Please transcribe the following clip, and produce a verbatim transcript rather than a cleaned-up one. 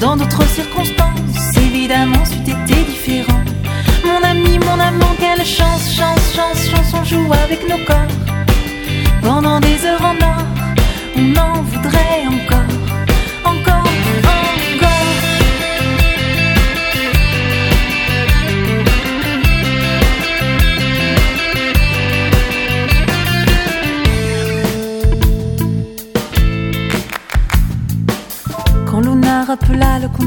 dans d'autres circonstances, évidemment, c'eût été différent. Mon ami, mon amant, quelle chance, chance, chance, chance, on joue avec nos corps. Pendant des heures en or, on en voudrait encore, encore, encore. Quand Luna rappela le